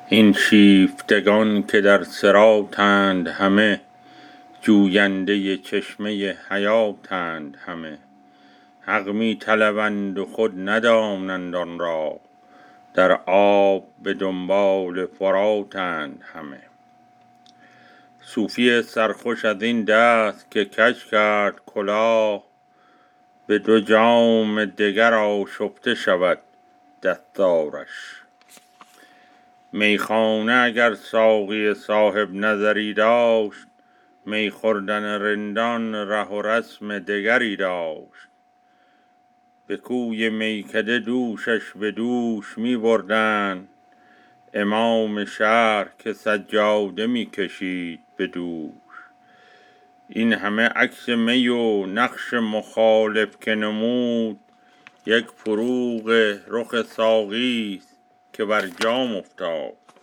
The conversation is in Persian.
این شیفتگان که در صراطند همه، جوینده چشمه حیاتند همه. حق می طلبند و خود ندانند آن را، در آب به دنبال فراتند همه. صوفی سرخوش از این دست که کج کرد کلاه، به 2 جام دگر آشفته شود دستارش. میخانه اگر ساقی صاحب نظری داشت، می خوردن رندان ره و رسم دگری داشت. به کوی میکده دوشش به دوش می بردند، امام شهر که سجاده می کشید به دوش. این همه عکس می و نقش مخالف که نمود، یک فروغ رخ ساقی است که بر جام افتاد.